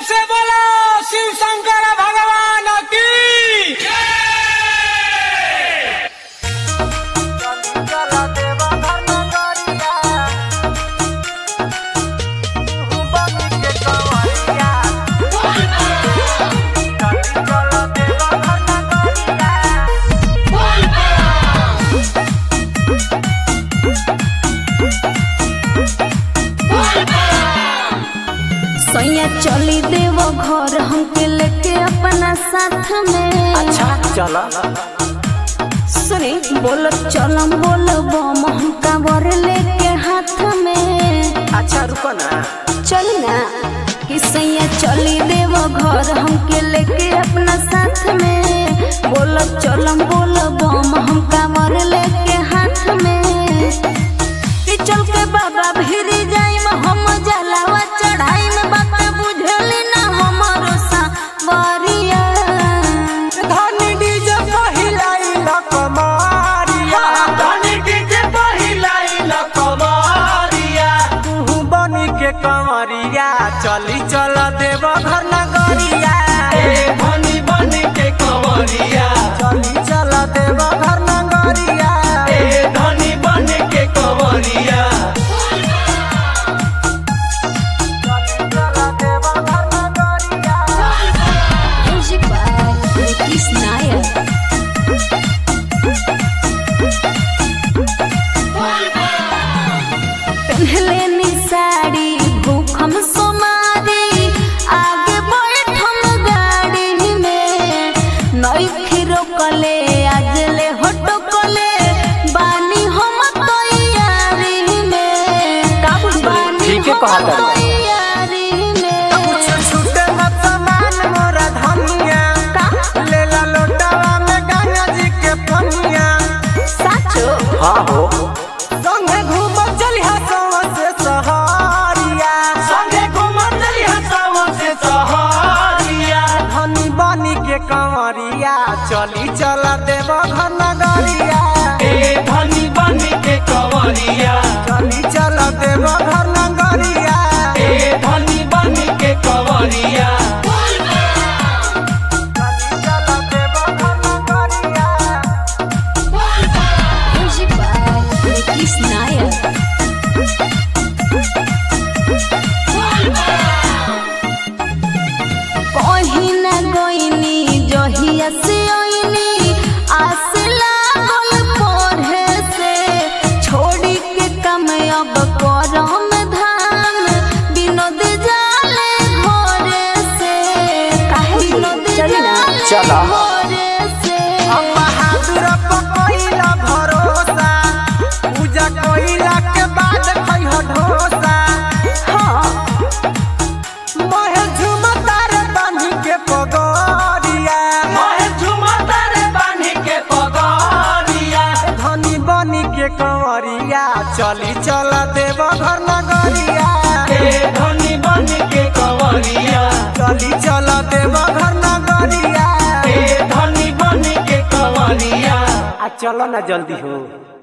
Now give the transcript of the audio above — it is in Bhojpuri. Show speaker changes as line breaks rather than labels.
से बोलो शिव शंकर भगवान की।
सैया चली देवो घर हमके लेके अपना साथ में।
अच्छा चलो
सुनी बोलो चलम बोलो बम हम कांवर लेके हाथ में।
अच्छा रुको ना
चली ना कि सैया चली देवो घर हमके लेके अपना साथ में। बोलो चलम बोलो बम हम कांवर लेके हाथ में। कि चल के बाबा भिरी जाइम हम जलावा चढ़ाई में बात बुझली ना हमारो सावरिया।
धनी डीजे पहिलाई लकमारिया धनी डीजे पहिलाई लकमारिया तू बनी के कमरिया चली चल देव घर नगरिया धनी बनी के कमरिया चली चल देव घर नगरिया धनी बनी के कमरिया
Music by Nikis Nair. पहले नी साड़ी भूखम सोमारी आगे बैठम गाड़ी में। नई फिरो कले आज ले हटो कले बानी हम तैयारी में। बानी
ठीक है,
हम
कहा कर।
तैयारी में।
छूटे मत मान मोरा धनिया लेला लोटावा में गंगा जी के पनिया
साचो
हाँ हो संगे घूम चलिहा सवा से सहारिया संगे घूम चलिहा सवा से सहारिया धनी बनी के कंवरिया चली चला देव घर नगरिया धनी बनी के कंवरिया चली चला देव घर नगरिया धनी बनी के कंवरिया
Music by Nikis Nair. कहीं न गईनी जहिया से ओइनी आस लागल पढ़े से। छोड़ी के कम अब करम धाम विनोद जाले घरे से। विनोद जाले
चला।
घरे से।
बहादुर पकइला भरोसा पूजा कइला के बाद खइह ढोसा
हाँ
महे झुमतार बांधी के पगड़िया महे झुमतार बांधी के पगड़िया धनी बनी के कंवरिया चली चल देव घर नगरिया धनी बनी के कंवरिया चली चल देव घर नगरिया धनी बनी के कंवरिया आ चलो ना जल्दी हो।